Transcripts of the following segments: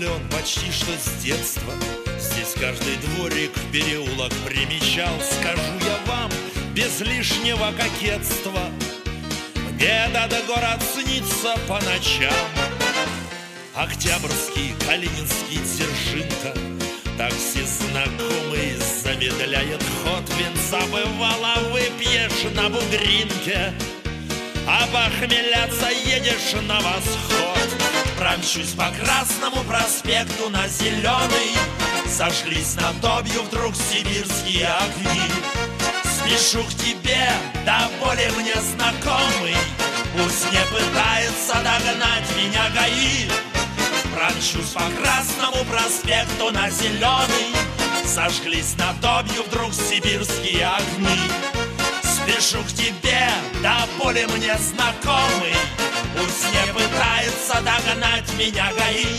влюблен почти что с детства. Здесь каждый дворик, переулок примечал. Скажу я вам без лишнего кокетства, мне этот город снится по ночам. Октябрьский, Калининский, Дзержинка, так все знакомый замедляет ход. Винца бывало выпьешь на бугринке, а похмеляться едешь на восход. Промчусь по Красному проспекту на Зеленый, сошлись над Обью вдруг сибирские огни. Спешу к тебе, да более мне знакомый, пусть не пытается догнать меня ГАИ. Промчусь по Красному проспекту на Зеленый, сожглись над Обью вдруг сибирские огни. Спешу к тебе, да более мне знакомый, пусть не пытается догнать меня ГАИ.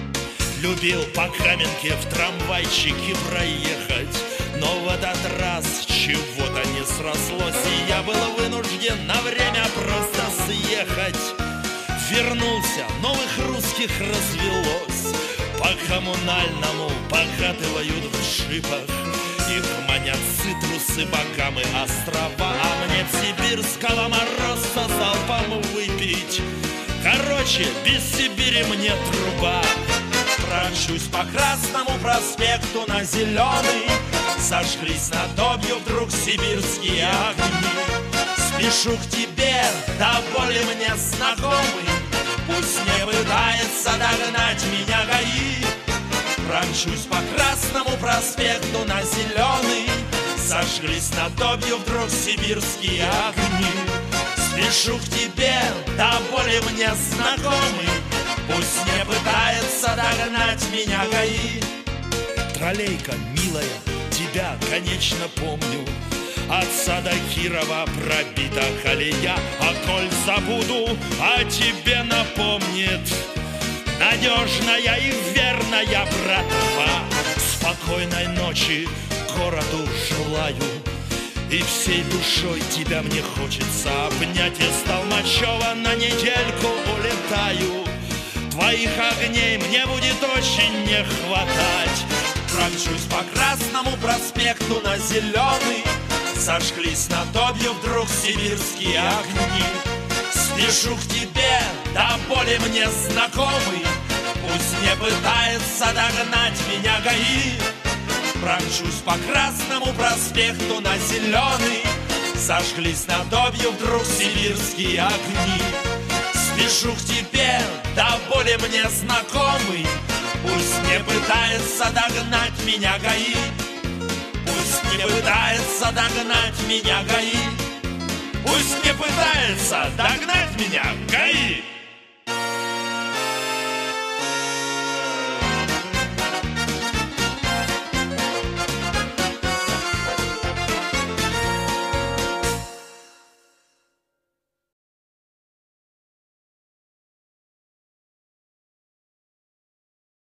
Любил по Каменке в трамвайчике проехать, но в этот раз чего-то не срослось, и я был вынужден на время просто съехать. Вернулся, новых русских развелось, по коммунальному покатывают в джипах. Их манят цитрусы, Багамы, острова, а мне сибирского мороза залпом выпить. Короче, без Сибири мне труба. Промчусь по Красному проспекту на Зеленый, сожглись над Обью вдруг сибирские огни. Спешу к тебе, да более мне знакомый, пусть не пытается догнать меня ГАИ. Промчусь по Красному проспекту на Зеленый, сожглись над Обью вдруг сибирские огни. Спешу к тебе, да более мне знакомый, пусть не пытается догнать меня ГАИ. Троллейка, милая, тебя, конечно, помню. От сада Кирова пробита колея, а коль забуду, о тебе напомнит надежная и верная братва. Спокойной ночи городу желаю, и всей душой тебя мне хочется обнять. Из Толмачева на недельку улетаю, твоих огней мне будет очень не хватать. Промчусь по Красному проспекту на Зеленый, сожглись над Обью вдруг сибирские огни. Спешу к тебе, да более мне знакомый, пусть не пытается догнать меня ГАИ. Промчусь по Красному проспекту на Зеленый, сожглись над Обью вдруг сибирские огни. Спешу к тебе, да более мне знакомый, пусть не пытается догнать меня ГАИ. Пусть не пытается догнать меня ГАИ. Пусть не пытается догнать меня ГАИ.